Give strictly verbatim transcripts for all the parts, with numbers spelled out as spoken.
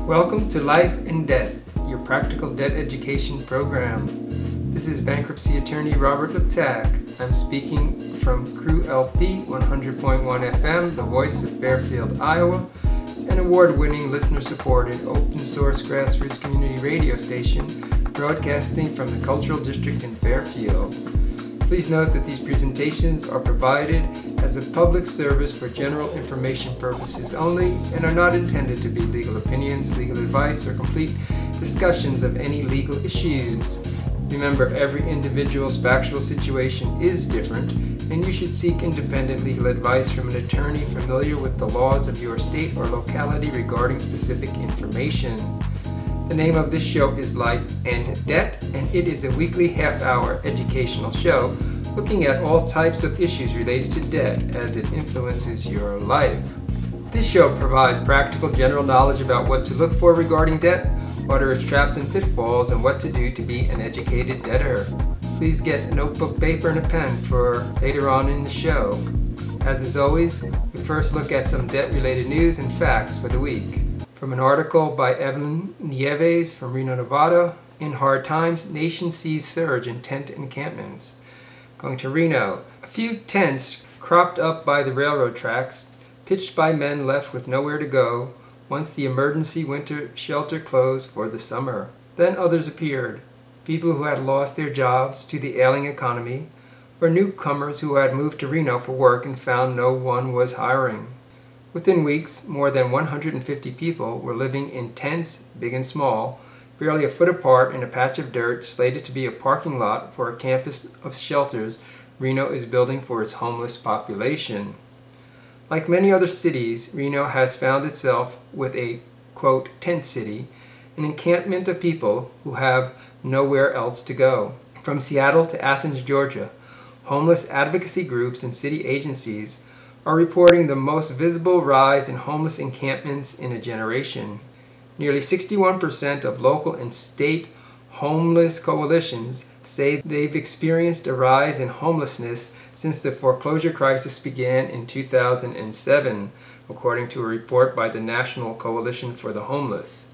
Welcome to Life in Debt, your practical debt education program. This is bankruptcy attorney Robert Liptak. I'm speaking from Crew L P one hundred point one F M, the voice of Fairfield, Iowa, an award-winning, listener-supported, open-source grassroots community radio station broadcasting from the Cultural District in Fairfield. Please note that these presentations are provided as a public service for general information purposes only and are not intended to be legal opinions, legal advice, or complete discussions of any legal issues. Remember, every individual's factual situation is different, and you should seek independent legal advice from an attorney familiar with the laws of your state or locality regarding specific information. The name of this show is Life and Debt, and it is a weekly half-hour educational show looking at all types of issues related to debt as it influences your life. This show provides practical general knowledge about what to look for regarding debt, what are its traps and pitfalls, and what to do to be an educated debtor. Please get a notebook, paper, and a pen for later on in the show. As is always, we first look at some debt-related news and facts for the week. From an article by Evelyn Nieves from Reno, Nevada, in hard times, nation sees surge in tent encampments. Going to Reno, a few tents cropped up by the railroad tracks, pitched by men left with nowhere to go once the emergency winter shelter closed for the summer. Then others appeared, people who had lost their jobs to the ailing economy, or newcomers who had moved to Reno for work and found no one was hiring. Within weeks, more than one hundred fifty people were living in tents, big and small, barely a foot apart in a patch of dirt slated to be a parking lot for a campus of shelters Reno is building for its homeless population. Like many other cities, Reno has found itself with a, quote, tent city, an encampment of people who have nowhere else to go. From Seattle to Athens, Georgia, homeless advocacy groups and city agencies are reporting the most visible rise in homeless encampments in a generation. Nearly sixty-one percent of local and state homeless coalitions say they've experienced a rise in homelessness since the foreclosure crisis began in two thousand seven, according to a report by the National Coalition for the Homeless.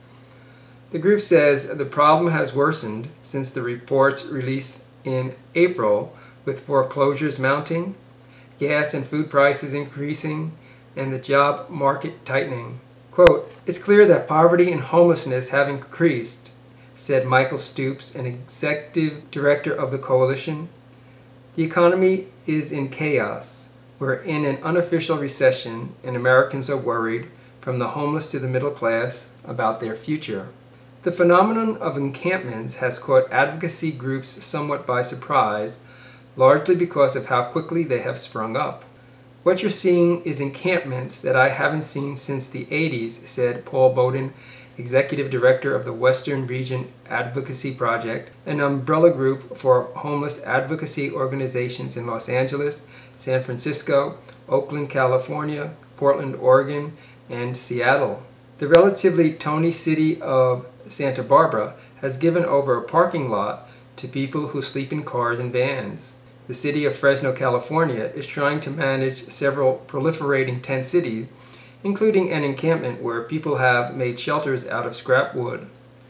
The group says the problem has worsened since the report's release in April, with foreclosures mounting, gas and food prices increasing, and the job market tightening. Quote, "It's clear that poverty and homelessness have increased," said Michael Stoops, an executive director of the coalition. "The economy is in chaos. We're in an unofficial recession, and Americans are worried, from the homeless to the middle class, about their future." The phenomenon of encampments has caught advocacy groups somewhat by surprise, largely because of how quickly they have sprung up. "What you're seeing is encampments that I haven't seen since the eighties, said Paul Bowden, executive director of the Western Region Advocacy Project, an umbrella group for homeless advocacy organizations in Los Angeles, San Francisco, Oakland, California, Portland, Oregon, and Seattle. The relatively tony city of Santa Barbara has given over a parking lot to people who sleep in cars and vans. The city of Fresno, California, is trying to manage several proliferating tent cities, including an encampment where people have made shelters out of scrap wood.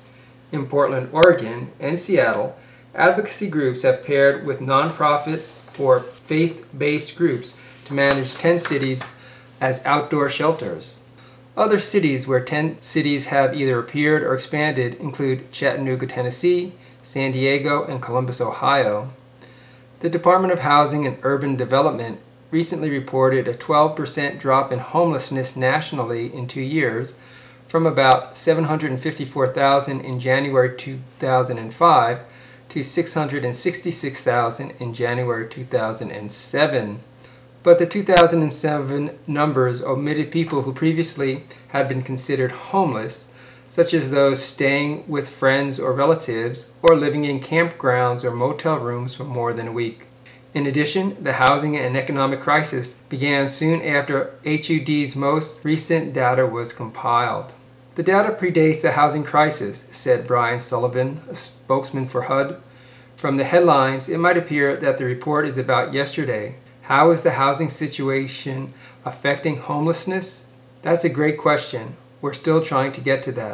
In Portland, Oregon, and Seattle, advocacy groups have paired with nonprofit or faith-based groups to manage tent cities as outdoor shelters. Other cities where tent cities have either appeared or expanded include Chattanooga, Tennessee, San Diego, and Columbus, Ohio. The Department of Housing and Urban Development recently reported a twelve percent drop in homelessness nationally in two years, from about seven hundred fifty-four thousand in January two thousand five to six hundred sixty-six thousand in January two thousand seven. But the two thousand seven numbers omitted people who previously had been considered homeless, such as those staying with friends or relatives or living in campgrounds or motel rooms for more than a week. In addition, the housing and economic crisis began soon after H U D's most recent data was compiled. "The data predates the housing crisis," said Brian Sullivan, a spokesman for H U D. "From the headlines, it might appear that the report is about yesterday. How is the housing situation affecting homelessness? That's a great question. We're still trying to get to that."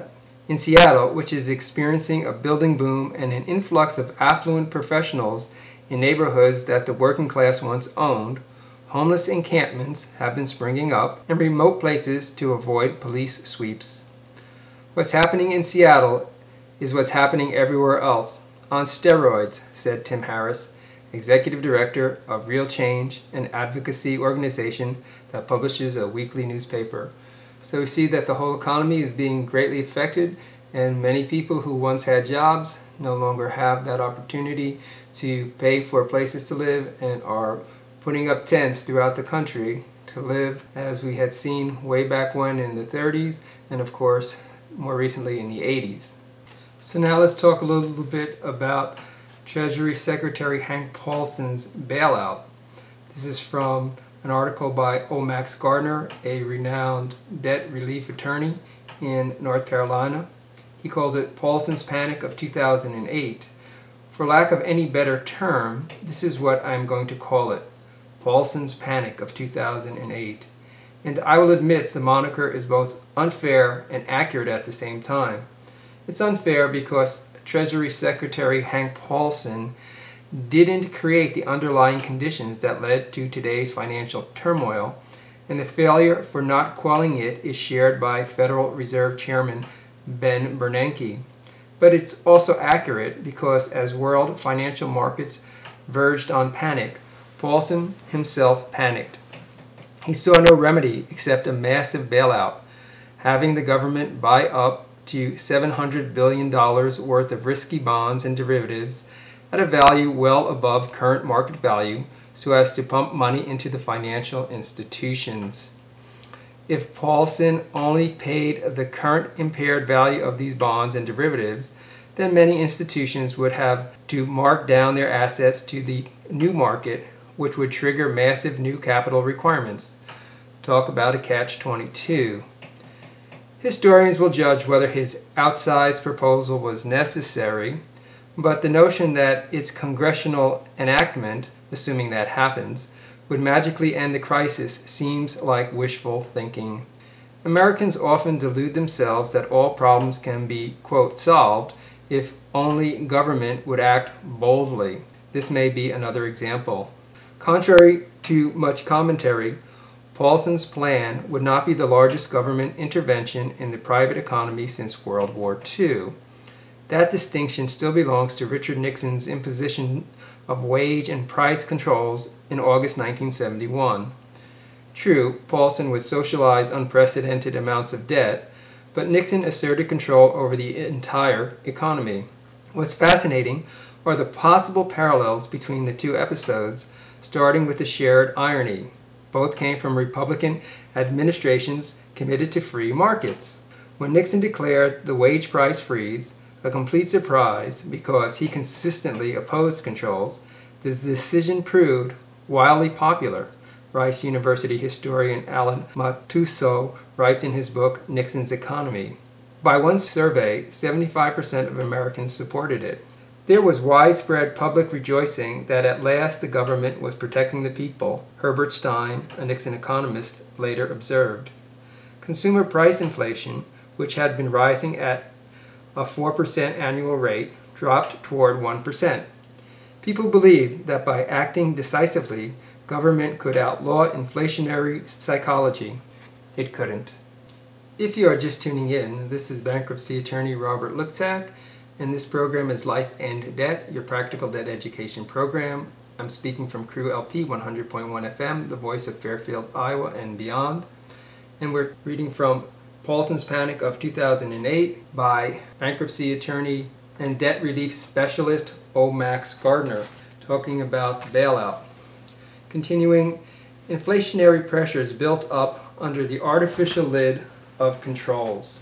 In Seattle, which is experiencing a building boom and an influx of affluent professionals in neighborhoods that the working class once owned, homeless encampments have been springing up in remote places to avoid police sweeps. What's happening in Seattle is what's happening everywhere else, on steroids, said Tim Harris, Executive Director of Real Change, an advocacy organization that publishes a weekly newspaper. So we see that the whole economy is being greatly affected, and many people who once had jobs no longer have that opportunity to pay for places to live and are putting up tents throughout the country to live, as we had seen way back when in the thirties, and of course more recently in the eighties. So now let's talk a little bit about Treasury Secretary Hank Paulson's bailout. This is from an article by O. Max Gardner, a renowned debt relief attorney in North Carolina. He calls it Paulson's Panic of two thousand eight. For lack of any better term, this is what I'm going to call it, Paulson's Panic of two thousand eight. And I will admit the moniker is both unfair and accurate at the same time. It's unfair because Treasury Secretary Hank Paulson didn't create the underlying conditions that led to today's financial turmoil, and the failure for not quelling it is shared by Federal Reserve Chairman Ben Bernanke. But it's also accurate because as world financial markets verged on panic, Paulson himself panicked. He saw no remedy except a massive bailout, having the government buy up to seven hundred billion dollars worth of risky bonds and derivatives at a value well above current market value so as to pump money into the financial institutions. If Paulson only paid the current impaired value of these bonds and derivatives, then many institutions would have to mark down their assets to the new market, which would trigger massive new capital requirements. Talk about a catch twenty-two. Historians will judge whether his outsized proposal was necessary, but the notion that its congressional enactment, assuming that happens, would magically end the crisis seems like wishful thinking. Americans often delude themselves that all problems can be, quote, solved if only government would act boldly. This may be another example. Contrary to much commentary, Paulson's plan would not be the largest government intervention in the private economy since World War Two. That distinction still belongs to Richard Nixon's imposition of wage and price controls in August nineteen seventy-one. True, Paulson would socialize unprecedented amounts of debt, but Nixon asserted control over the entire economy. What's fascinating are the possible parallels between the two episodes, starting with the shared irony. Both came from Republican administrations committed to free markets. When Nixon declared the wage price freeze, a complete surprise because he consistently opposed controls, the decision proved wildly popular. Rice University historian Alan Matusow writes in his book Nixon's Economy. By one survey, seventy-five percent of Americans supported it. There was widespread public rejoicing that at last the government was protecting the people, Herbert Stein, a Nixon economist, later observed. Consumer price inflation, which had been rising at a four percent annual rate, dropped toward one percent. People believed that by acting decisively, government could outlaw inflationary psychology. It couldn't. If you are just tuning in, this is bankruptcy attorney Robert Liptak, and this program is Life and Debt, your practical debt education program. I'm speaking from Crew L P one hundred point one F M, the voice of Fairfield, Iowa, and beyond. And we're reading from Paulson's Panic of two thousand eight by bankruptcy attorney and debt relief specialist O. Max Gardner, talking about the bailout. Continuing, inflationary pressures built up under the artificial lid of controls.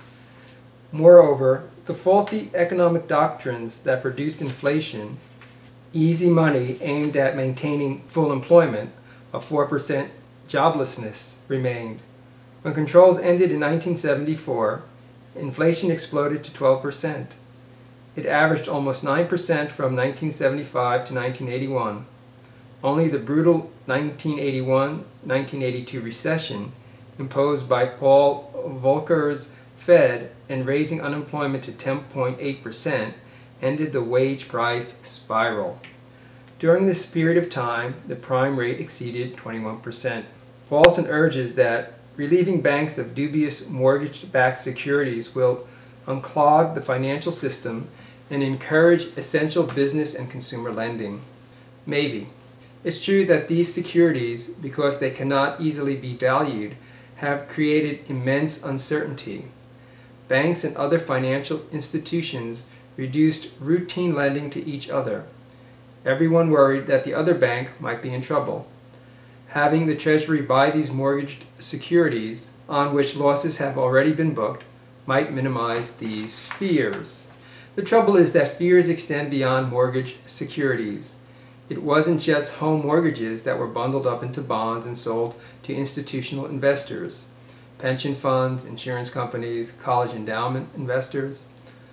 Moreover, the faulty economic doctrines that produced inflation, easy money aimed at maintaining full employment, a four percent joblessness remained. When controls ended in nineteen seventy-four, inflation exploded to twelve percent. It averaged almost nine percent from nineteen seventy-five to nineteen eighty-one. Only the brutal nineteen eighty-one nineteen eighty-two recession, imposed by Paul Volcker's Fed and raising unemployment to ten point eight percent ended the wage price spiral. During this period of time, the prime rate exceeded twenty-one percent. Paulson urges that relieving banks of dubious mortgage-backed securities will unclog the financial system and encourage essential business and consumer lending. Maybe. It's true that these securities, because they cannot easily be valued, have created immense uncertainty. Banks and other financial institutions reduced routine lending to each other. Everyone worried that the other bank might be in trouble. Having the Treasury buy these mortgaged securities, on which losses have already been booked, might minimize these fears. The trouble is that fears extend beyond mortgage securities. It wasn't just home mortgages that were bundled up into bonds and sold to institutional investors, pension funds, insurance companies, college endowment investors.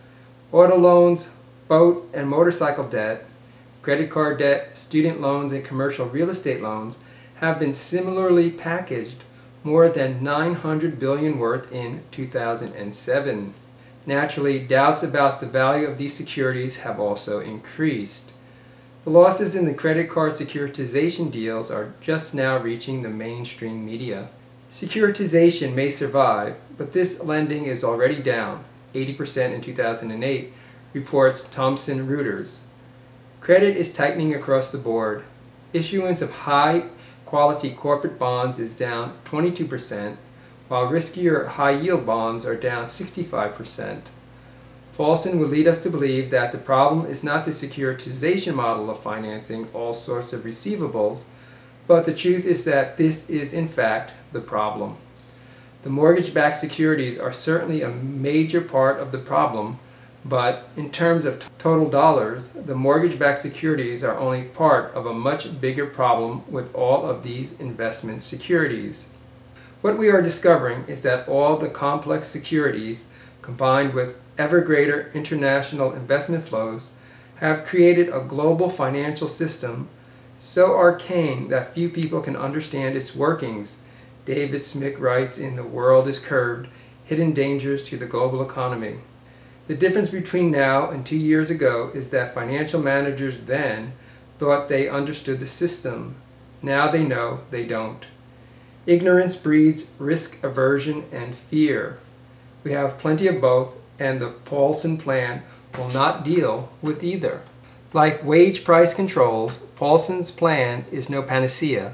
Auto loans, boat and motorcycle debt, credit card debt, student loans, and commercial real estate loans have been similarly packaged, more than nine hundred billion dollars worth in two thousand seven. Naturally, doubts about the value of these securities have also increased. The losses in the credit card securitization deals are just now reaching the mainstream media. Securitization may survive, but this lending is already down eighty percent in two thousand eight, reports Thomson Reuters. Credit is tightening across the board. Issuance of high-quality corporate bonds is down twenty-two percent, while riskier high-yield bonds are down sixty-five percent. Paulson would lead us to believe that the problem is not the securitization model of financing all sorts of receivables, but the truth is that this is in fact the problem. The mortgage-backed securities are certainly a major part of the problem, but in terms of t- total dollars, the mortgage-backed securities are only part of a much bigger problem with all of these investment securities. What we are discovering is that all the complex securities, combined with ever greater international investment flows, have created a global financial system so arcane that few people can understand its workings. David Smick writes in The World is Curved, Hidden Dangers to the Global Economy. The difference between now and two years ago is that financial managers then thought they understood the system. Now they know they don't. Ignorance breeds risk aversion and fear. We have plenty of both, and the Paulson plan will not deal with either. Like wage price controls, Paulson's plan is no panacea.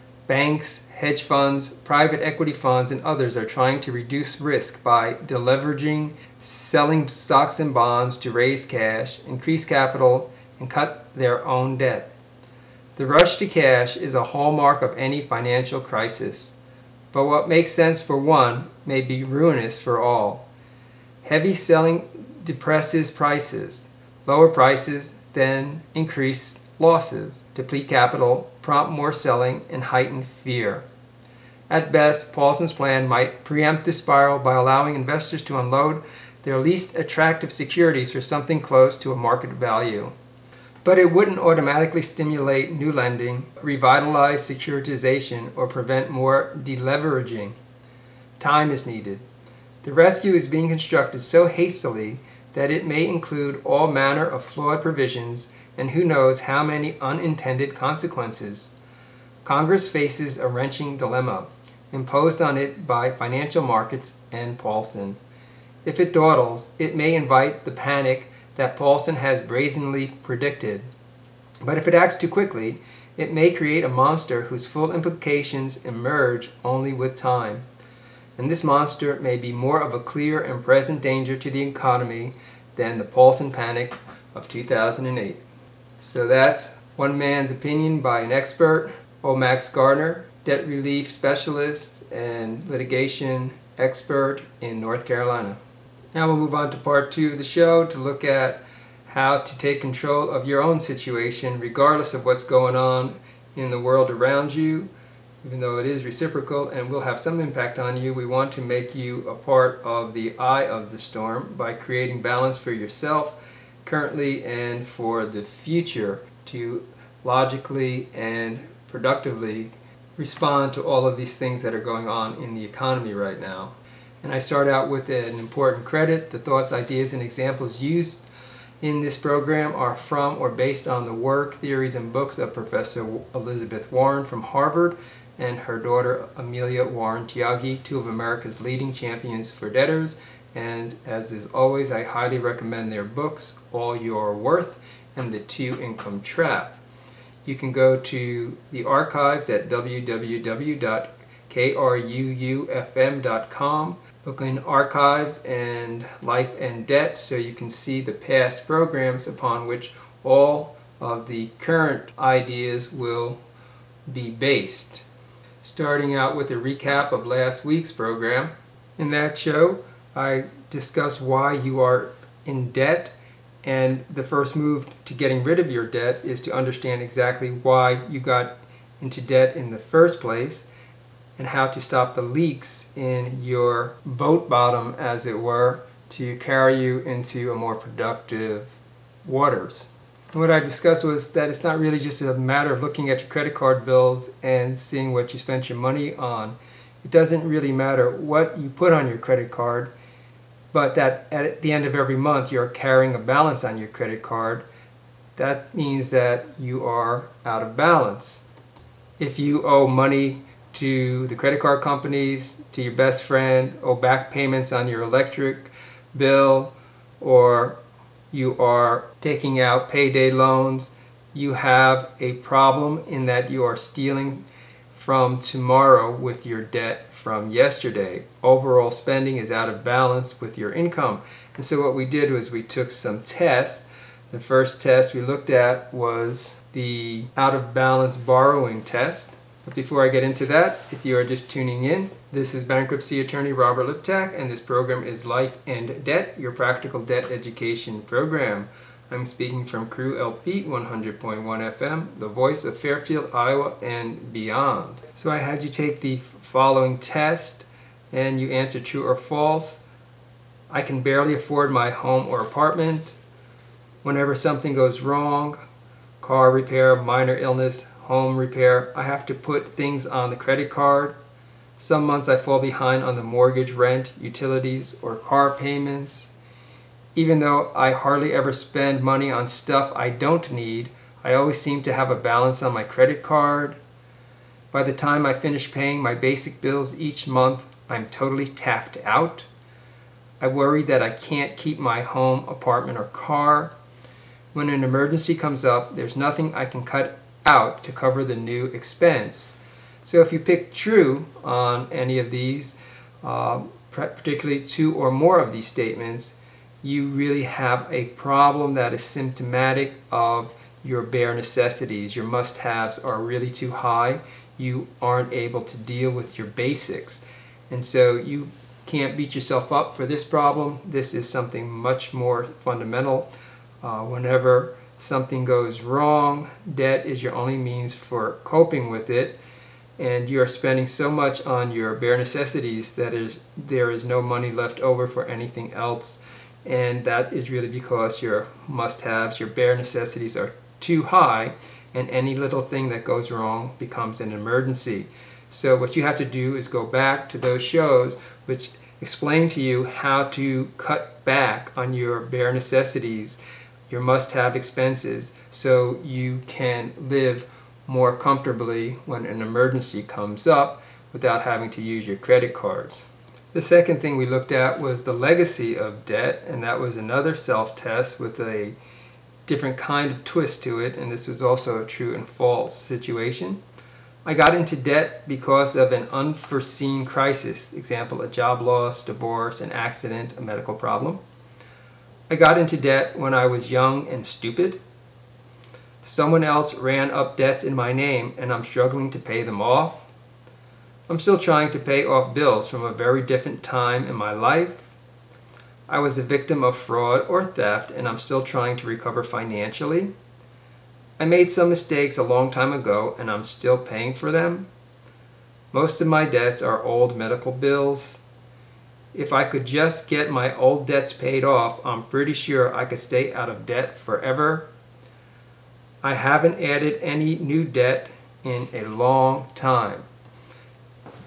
Banks, hedge funds, private equity funds, and others are trying to reduce risk by deleveraging, selling stocks and bonds to raise cash, increase capital, and cut their own debt. The rush to cash is a hallmark of any financial crisis, but what makes sense for one may be ruinous for all. Heavy selling depresses prices. Lower prices then increase losses, deplete capital, prompt more selling, and heighten fear. At best, Paulson's plan might preempt this spiral by allowing investors to unload their least attractive securities for something close to a market value. But it wouldn't automatically stimulate new lending, revitalize securitization, or prevent more deleveraging. Time is needed. The rescue is being constructed so hastily that it may include all manner of flawed provisions and who knows how many unintended consequences. Congress faces a wrenching dilemma, imposed on it by financial markets and Paulson. If it dawdles, it may invite the panic that Paulson has brazenly predicted. But if it acts too quickly, it may create a monster whose full implications emerge only with time. And this monster may be more of a clear and present danger to the economy than the Paulson panic of two thousand eight. So that's one man's opinion by an expert, O. Max Gardner, debt relief specialist and litigation expert in North Carolina. Now we'll move on to part two of the show to look at how to take control of your own situation regardless of what's going on in the world around you. Even though it is reciprocal and will have some impact on you, we want to make you a part of the eye of the storm by creating balance for yourself currently and for the future to logically and productively respond to all of these things that are going on in the economy right now. And I start out with an important credit. The thoughts, ideas, and examples used in this program are from or based on the work, theories, and books of Professor Elizabeth Warren from Harvard and her daughter Amelia Warren Tyagi, two of America's leading champions for debtors. And as is always, I highly recommend their books, All Your Worth and The Two Income Trap. You can go to the archives at w w w dot k r u u f m dot com. Look in Archives and Life and Debt so you can see the past programs upon which all of the current ideas will be based. Starting out with a recap of last week's program. In that show, I discussed why you are in debt, and the first move to getting rid of your debt is to understand exactly why you got into debt in the first place, and how to stop the leaks in your boat bottom, as it were, to carry you into a more productive waters. And what I discussed was that it's not really just a matter of looking at your credit card bills and seeing what you spent your money on. It doesn't really matter what you put on your credit card, but that at the end of every month you're carrying a balance on your credit card. That means that you are out of balance. If you owe money to the credit card companies, to your best friend, owe back payments on your electric bill, or you are taking out payday loans, you have a problem in that you are stealing from tomorrow with your debt from yesterday. Overall spending is out of balance with your income. And so what we did was we took some tests. The first test we looked at was the out of balance borrowing test. But before I get into that, if you are just tuning in, this is bankruptcy attorney Robert Liptak, and this program is Life and Debt, your practical debt education program. I'm speaking from Crew L P one hundred point one F M, the voice of Fairfield, Iowa, and beyond. So I had you take the following test, and you answer true or false. I can barely afford my home or apartment. Whenever something goes wrong, car repair, minor illness, home repair, I have to put things on the credit card. Some months I fall behind on the mortgage, rent, utilities, or car payments. Even though I hardly ever spend money on stuff I don't need, I always seem to have a balance on my credit card. By the time I finish paying my basic bills each month, I'm totally tapped out. I worry that I can't keep my home, apartment, or car. When an emergency comes up, there's nothing I can cut out to cover the new expense. So if you pick true on any of these, uh, particularly two or more of these statements, you really have a problem that is symptomatic of your bare necessities. Your must-haves are really too high. You aren't able to deal with your basics. And so you can't beat yourself up for this problem. This is something much more fundamental. Uh, whenever something goes wrong, debt is your only means for coping with it, and you are spending so much on your bare necessities that is, there is no money left over for anything else, and that is really because your must-haves, your bare necessities are too high, and any little thing that goes wrong becomes an emergency. So what you have to do is go back to those shows which explain to you how to cut back on your bare necessities, your must-have expenses, so you can live more comfortably when an emergency comes up without having to use your credit cards. The second thing we looked at was the legacy of debt, and that was another self-test with a different kind of twist to it, and this was also a true and false situation. I got into debt because of an unforeseen crisis, example, a job loss, divorce, an accident, a medical problem. I got into debt when I was young and stupid. Someone else ran up debts in my name and I'm struggling to pay them off. I'm still trying to pay off bills from a very different time in my life. I was a victim of fraud or theft and I'm still trying to recover financially. I made some mistakes a long time ago and I'm still paying for them. Most of my debts are old medical bills. If I could just get my old debts paid off, I'm pretty sure I could stay out of debt forever. I haven't added any new debt in a long time.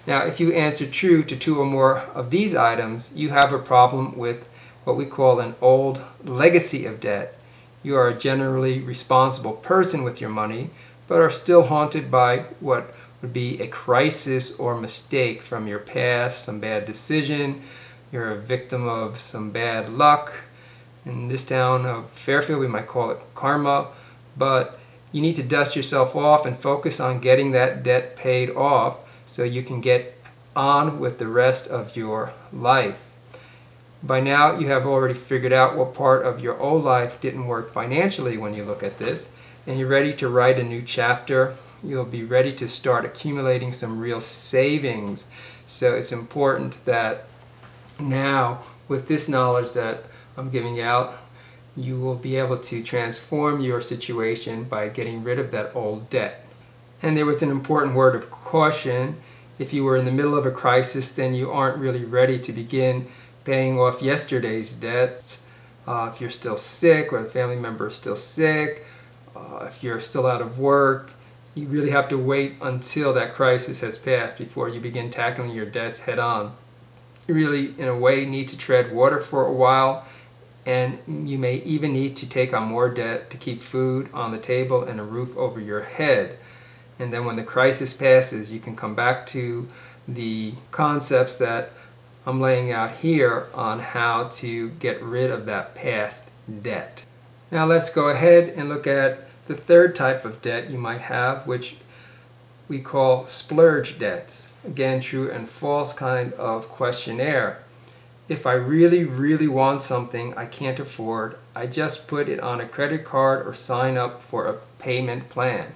Now, if you answer true to two or more of these items, you have a problem with what we call an old legacy of debt. You are a generally responsible person with your money, but are still haunted by what would be a crisis or mistake from your past, some bad decision. You're a victim of some bad luck. In this town of Fairfield, we might call it karma, but you need to dust yourself off and focus on getting that debt paid off so you can get on with the rest of your life. By now, you have already figured out what part of your old life didn't work financially when you look at this, and you're ready to write a new chapter. You'll be ready to start accumulating some real savings. So it's important that now, with this knowledge that I'm giving out, you will be able to transform your situation by getting rid of that old debt. And there was an important word of caution. If you were in the middle of a crisis, then you aren't really ready to begin paying off yesterday's debts. Uh, if you're still sick or the family member is still sick, uh, if you're still out of work, you really have to wait until that crisis has passed before you begin tackling your debts head on. You really, in a way, need to tread water for a while, and you may even need to take on more debt to keep food on the table and a roof over your head. And then when the crisis passes, you can come back to the concepts that I'm laying out here on how to get rid of that past debt. Now let's go ahead and look at the third type of debt you might have, which we call splurge debts. Again, true and false kind of questionnaire. If I really, really want something I can't afford, I just put it on a credit card or sign up for a payment plan.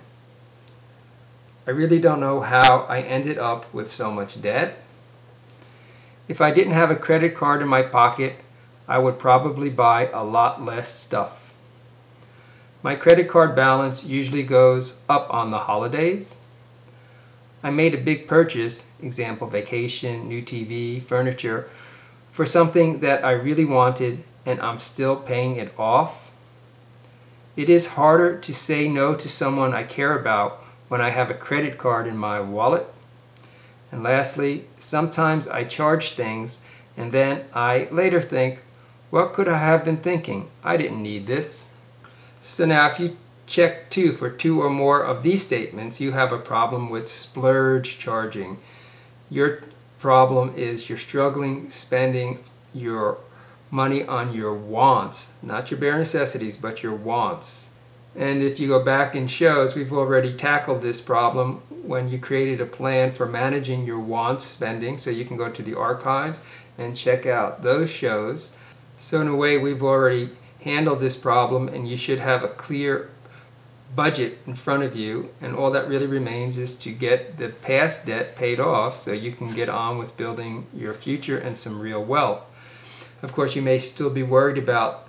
I really don't know how I ended up with so much debt. If I didn't have a credit card in my pocket, I would probably buy a lot less stuff. My credit card balance usually goes up on the holidays. I made a big purchase, example vacation, new T V, furniture, for something that I really wanted and I'm still paying it off. It is harder to say no to someone I care about when I have a credit card in my wallet. And lastly, sometimes I charge things and then I later think, what could I have been thinking? I didn't need this. So now if you check two for two or more of these statements, you have a problem with splurge charging. Your problem is you're struggling spending your money on your wants, not your bare necessities, but your wants. And if you go back in shows, we've already tackled this problem when you created a plan for managing your wants spending, so you can go to the archives and check out those shows. So in a way, we've already handled this problem, and you should have a clear budget in front of you, and all that really remains is to get the past debt paid off so you can get on with building your future and some real wealth. Of course, you may still be worried about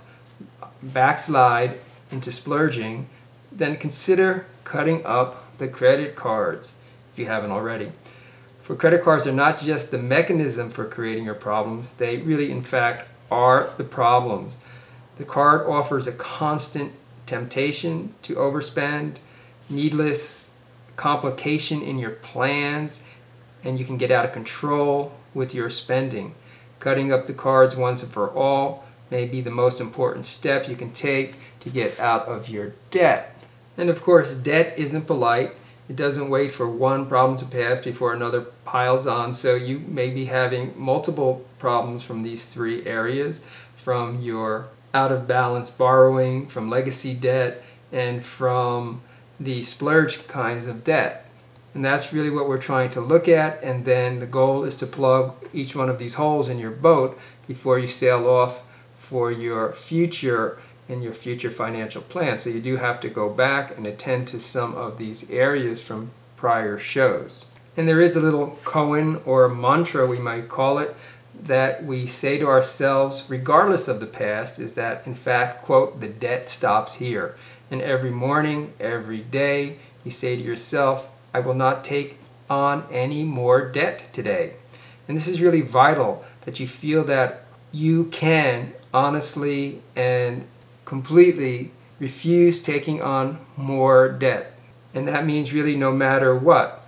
backslide into splurging. Then consider cutting up the credit cards if you haven't already. For credit cards are not just the mechanism for creating your problems, they really in fact are the problems. The card offers a constant temptation to overspend, needless complication in your plans, and you can get out of control with your spending. Cutting up the cards once and for all may be the most important step you can take to get out of your debt. And of course, debt isn't polite. It doesn't wait for one problem to pass before another piles on, so you may be having multiple problems from these three areas, from your out of balance borrowing, from legacy debt, and from the splurge kinds of debt. And that's really what we're trying to look at, and then the goal is to plug each one of these holes in your boat before you sail off for your future and your future financial plan. So you do have to go back and attend to some of these areas from prior shows. And there is a little koan or mantra, we might call it, that we say to ourselves regardless of the past, is that in fact, quote, the debt stops here. And every morning, every day, you say to yourself, I will not take on any more debt today. And this is really vital, that you feel that you can honestly and completely refuse taking on more debt. And that means really no matter what.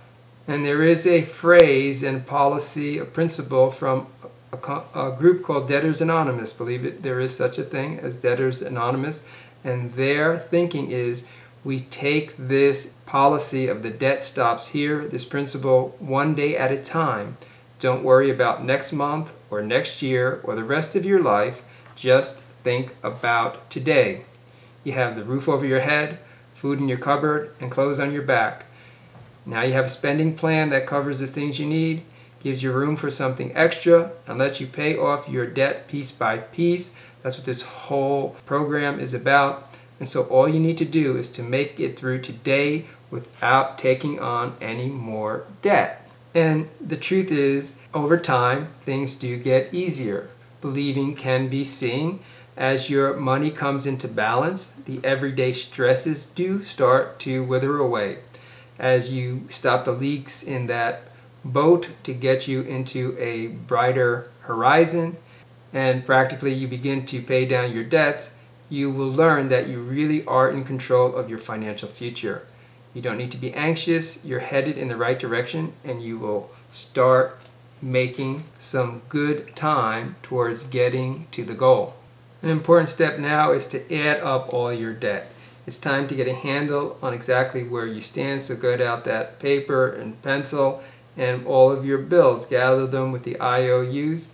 And there is a phrase and policy, a principle from a, a group called Debtors Anonymous. Believe it, there is such a thing as Debtors Anonymous. And their thinking is we take this policy of the debt stops here, this principle, one day at a time. Don't worry about next month or next year or the rest of your life. Just think about today. You have the roof over your head, food in your cupboard, and clothes on your back. Now you have a spending plan that covers the things you need, gives you room for something extra, and lets you pay off your debt piece by piece. That's what this whole program is about. And so all you need to do is to make it through today without taking on any more debt. And the truth is, over time, things do get easier. Believing can be seeing. As your money comes into balance, the everyday stresses do start to wither away. As you stop the leaks in that boat to get you into a brighter horizon, and practically you begin to pay down your debts, you will learn that you really are in control of your financial future. You don't need to be anxious, you're headed in the right direction, and you will start making some good time towards getting to the goal. An important step now is to add up all your debt. It's time to get a handle on exactly where you stand, so get out that paper and pencil and all of your bills. Gather them with the I O Us,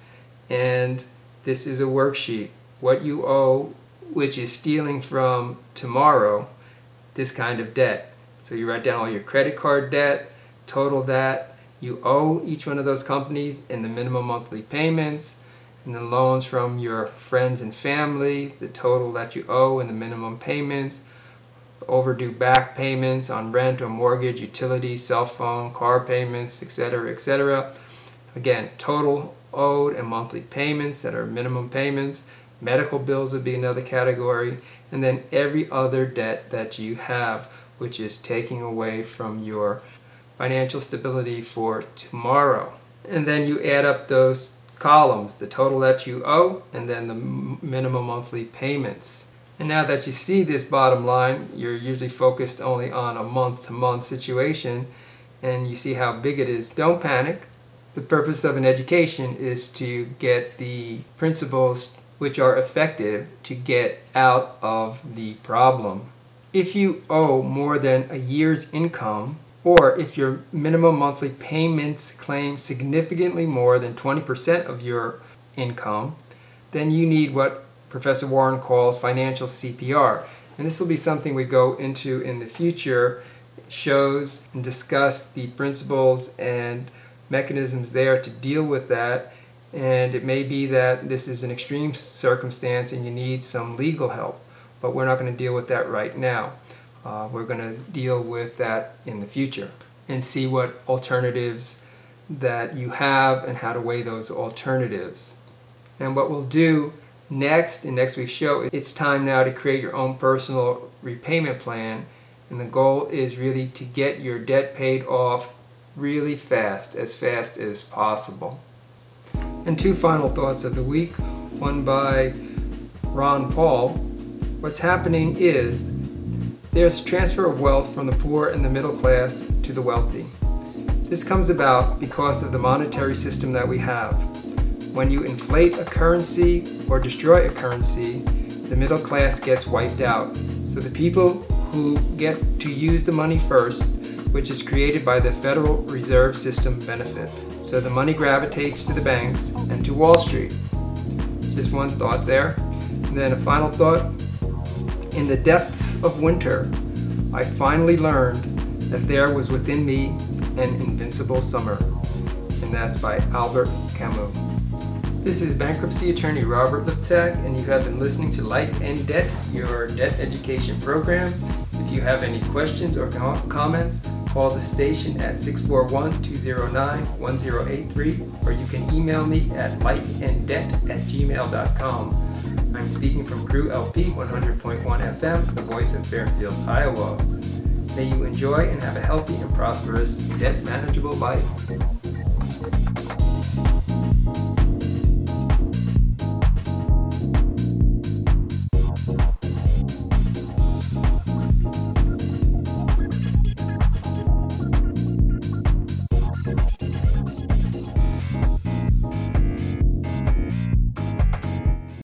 and this is a worksheet. What you owe, which is stealing from tomorrow, this kind of debt. So you write down all your credit card debt, total that you owe each one of those companies, and the minimum monthly payments, and the loans from your friends and family, the total that you owe and the minimum payments, overdue back payments on rent or mortgage, utilities, cell phone, car payments, et cetera, et cetera. Again, total owed and monthly payments that are minimum payments. Medical bills would be another category. And then every other debt that you have, which is taking away from your financial stability for tomorrow. And then you add up those columns, the total that you owe, and then the m- minimum monthly payments. And now that you see this bottom line, you're usually focused only on a month-to-month situation, and you see how big it is. Don't panic. The purpose of an education is to get the principles which are effective to get out of the problem. If you owe more than a year's income, or if your minimum monthly payments claim significantly more than twenty percent of your income, then you need what Professor Warren calls financial C P R. And this will be something we go into in the future, shows and discuss the principles and mechanisms there to deal with that. And it may be that this is an extreme circumstance and you need some legal help, but we're not going to deal with that right now. Uh, we're going to deal with that in the future and see what alternatives that you have and how to weigh those alternatives. And what we'll do next in next week's show, it's time now to create your own personal repayment plan, and the goal is really to get your debt paid off really fast, as fast as possible. And two final thoughts of the week, one by Ron Paul. What's happening is there's transfer of wealth from the poor and the middle class to the wealthy. This comes about because of the monetary system that we have. When you inflate a currency or destroy a currency, the middle class gets wiped out. So the people who get to use the money first, which is created by the Federal Reserve System, benefit. So the money gravitates to the banks and to Wall Street. Just one thought there. And then a final thought. In the depths of winter, I finally learned that there was within me an invincible summer. And that's by Albert Camus. This is bankruptcy attorney Robert Liptak, and you have been listening to Life and Debt, your debt education program. If you have any questions or com- comments, call the station at six four one, two zero nine, one zero eight three, or you can email me at lifeanddebt at gmail dot com. I'm speaking from Crew L P one hundred point one F M, the voice of Fairfield, Iowa. May you enjoy and have a healthy and prosperous, debt manageable life.